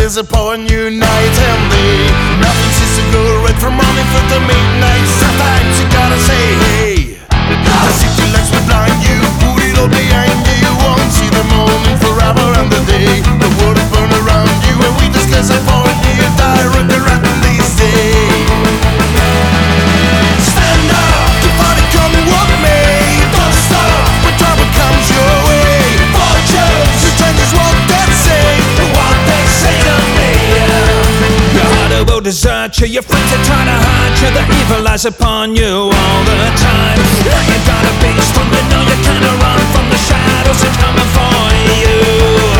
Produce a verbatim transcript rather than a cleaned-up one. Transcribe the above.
is upon you night and day. Nothing seems to go right from morning through to midnight. Sometimes you gotta say hey. The city lights will blind you, put it all behind you. You won't see the morning forever and the day. The world will burn around you and we discuss it for a year. Die regretting these days. Stand up to fight it, come what may. Don't stop when trouble comes your way. Fortunes, your changes what they say, what they say to me. Your heart will desert you, your friends are trying to hurt you. The evil lies upon you all the time. Now you gotta be strong, you know you can't run from the shadows that are coming for you.